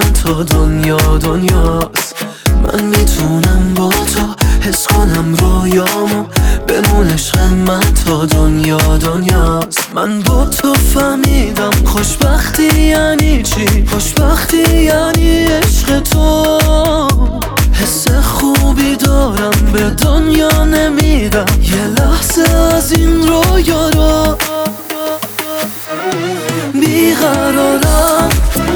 من تا دنیاست. من میتونم با تو حس کنم رویامو، بمون عشق من تا دنیاست. من با تو فهمیدم خوشبختی یعنی چی، خوشبختی یعنی عشق تو. حس خوبی دارم به دنیا نمیدم یه لحظه از این رویا رو. بیقرارم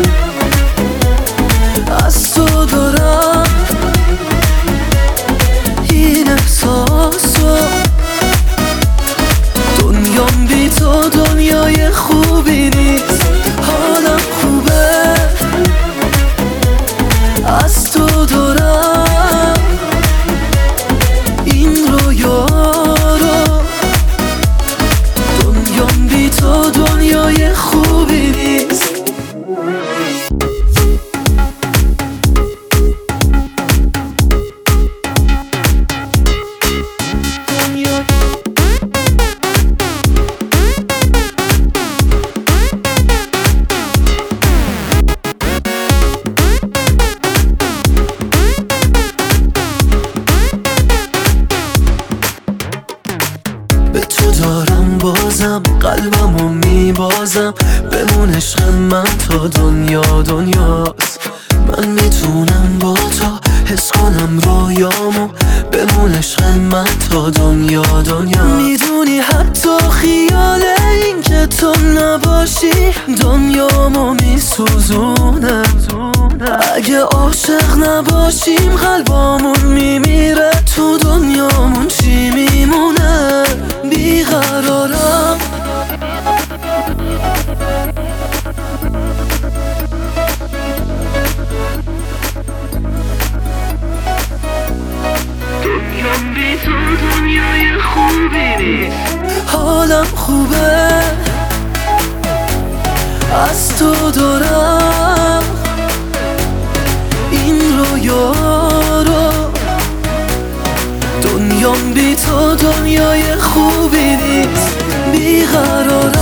از تو دارم این احساسو، دنیام بی تو دنیای خوبی نیست. حالم خوبه از تو دارم این رویا رو، دنیام بی تو دنیای خوبی نیست. به تو دارم بازم قلبمو میبازم، بمون عشق من تا دنیاست. من میتونم با تو حس کنم رویامو، بمون عشق من تا دنیاست. میدونی حتی خیال این که تو نباشی دنیامو میسوزونه. اگه عاشق نباشیم قلبامون میمیره، تو دنیامون چی میمونه؟ بیقرارم دنیام بی تو دنیای خوبی نیست. حالم خوبه از تو دارم این رویا رو، دنیام بی تو دنیای خوبی نیست. بیقرارم